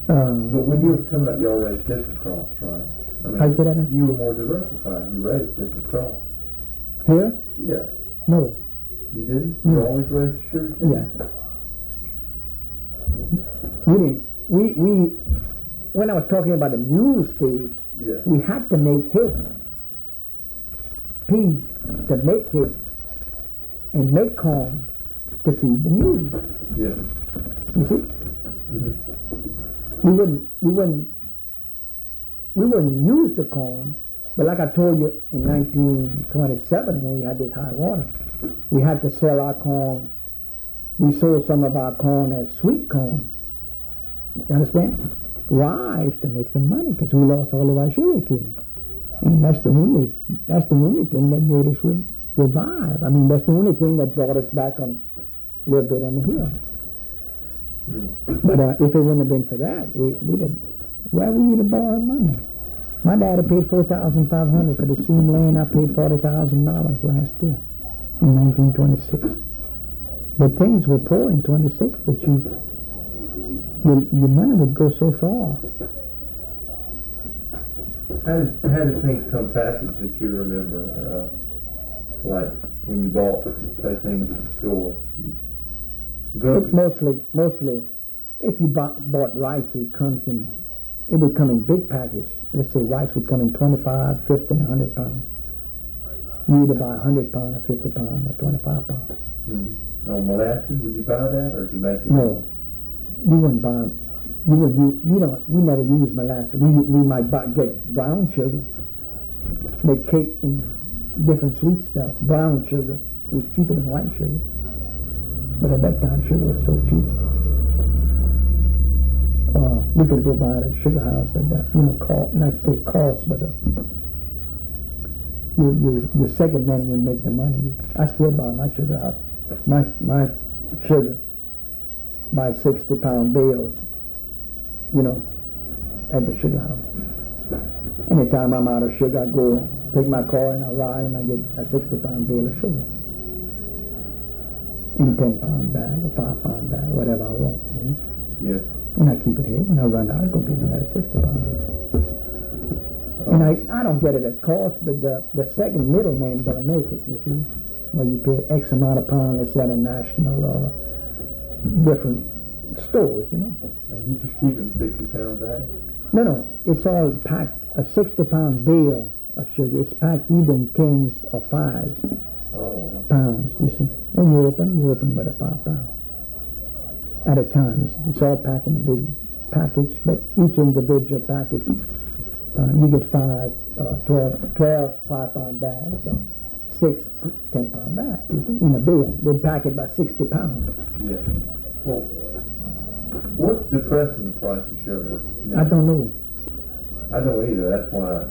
But when you were coming up, y'all raised different crops, right? I mean, How you say that now? you were more diversified. You raised different crops. Here? Yeah. No. You didn't? No. You always raised sugar cane? Yeah. We didn't. We when I was talking about the mule stage, Yeah. we had to make hay, peas to make hay, and make corn to feed the mules. Yeah. You see, Mm-hmm. we wouldn't use the corn, but like I told you in 1927 when we had this high water, we had to sell our corn. We sold some of our corn as sweet corn. You understand? Why? Is to make some money because we lost all of our sugar cane, and that's the only thing that made us revive. I mean, that's the only thing that brought us back on a little bit on the hill. But if it wouldn't have been for that, we'd have. Where were you to borrow money? My dad had paid $4,500 for the seam land. I paid $40,000 last year in 1926. But things were poor in 26, but your money would go so far. How did things come packaged that you remember? Like when you bought, say, things at the store? Mostly, if you bought rice, it would come in big packages. Let's say rice would come in 25, 50, and 100 pounds. You either buy 100 pounds, or 50 pounds, or 25 pounds. Mm-hmm. On molasses, would you buy that, or did you make it? No, you wouldn't buy. We never use molasses. We might get brown sugar, make cake and different sweet stuff. Brown sugar was cheaper than white sugar. But at that time, sugar was so cheap. We could go buy it at Sugar House and, not say cost, but your second man would make the money. I still buy my Sugar House. My sugar by 60-pound bales, at the Sugar House. Anytime I'm out of sugar, I go take my car and I ride and I get a 60-pound bale of sugar. In a 10-pound bag, a 5-pound bag, whatever I want. Yeah. And I keep it here. When I run out, I go give me that 60-pound bale. And I don't get it at cost, but the second middleman gonna make it, you see. Where you pay X amount of pounds, let's say at a national or different stores, And you just keep it in 60-pound bags? No, it's all packed, a 60-pound bale of sugar. It's packed either in 10s or 5s. Oh. Pounds, you see. When you open but a 5 pound at a time. It's all packed in a big package, but each individual package, you get 12 5-pound bags, so 6 10-pound bags, you see, in a bale. They pack it by 60 pounds. Yeah. Well, what's depressing the price of sugar now? I don't know. I don't either. That's why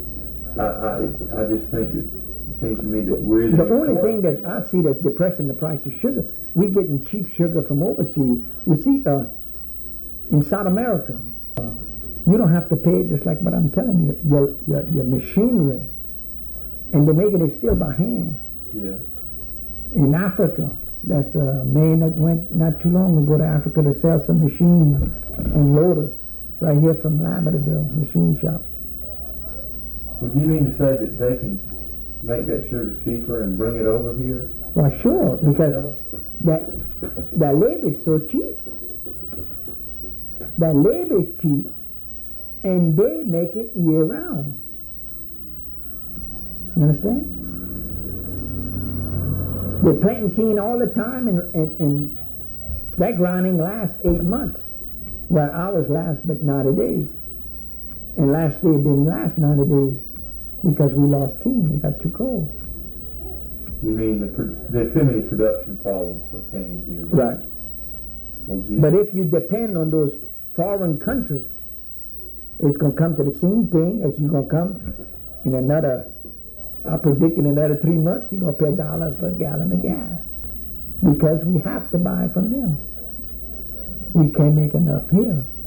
I just think it seems to me that we're the only thing that I see that's depressing the price of sugar, we're getting cheap sugar from overseas. You see, in South America, you don't have to pay, just like what I'm telling you, your machinery, and they're making it still by hand. Yeah. In Africa, that's a man that went not too long ago to Africa to sell some machines and loaders right here from Lambertville machine shop. Would you mean to say that they can make that sugar cheaper and bring it over here? Why, sure, because that labor is so cheap. That labor is cheap, and they make it year round. You understand? They're planting cane all the time, and that grinding lasts 8 months, where ours last but 90 days. And last year it didn't last 90 days because we lost cane. It got too cold. You mean there's too many production problems for cane here? Right. Well, but if you depend on those foreign countries, it's going to come to the same thing as you're going to come in another, I predict in another 3 months, you're going to pay $1 per gallon of gas because we have to buy from them. We can't make enough here.